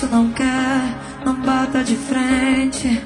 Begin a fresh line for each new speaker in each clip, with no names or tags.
não quer, não bata de frente.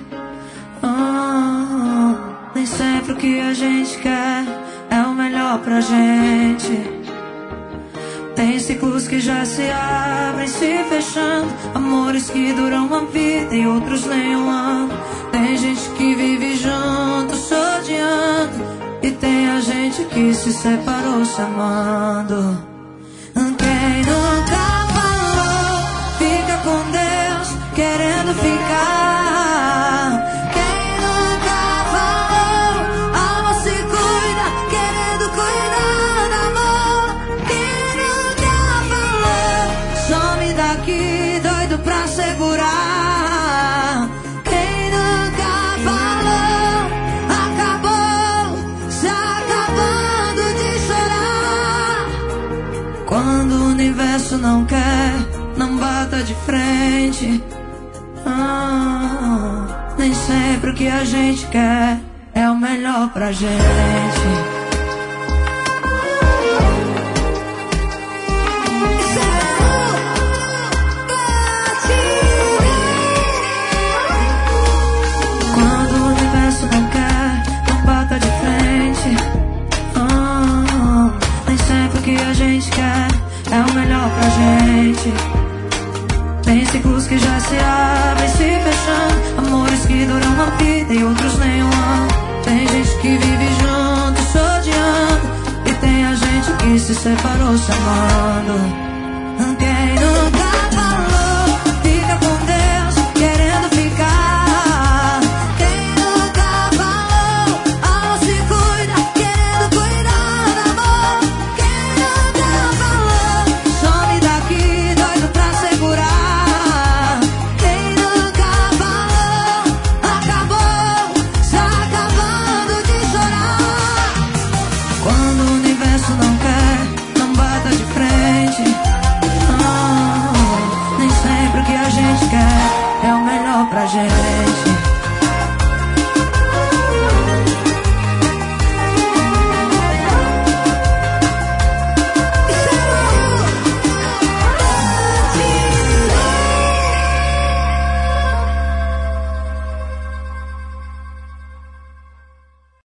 Nem sempre o que a gente quer é o melhor pra gente. Tem ciclos que já se abrem, se fechando, amores que duram uma vida e outros nem um ano. Tem gente que vive junto, se odiando, e tem a gente que se separou se amando. Quem nunca falou, fica com Deus, querendo ficar. Quem nunca falou, alma se cuida, querendo cuidar do amor. Quem nunca falou, some daqui, doido pra segurar. Quem nunca falou, acabou, se acabando de chorar. Quando o universo não quer, não bata de frente. Nem sempre o que a gente quer é o melhor pra gente. Quando o universo não quer, não bata de frente. Nem sempre o que a gente quer é o melhor pra gente. Tem ciclos que já se abrem, se fechando, amores que duram uma vida e outros nem um ano. Tem gente que vive junto, se odiando, e tem a gente que se separou se amando.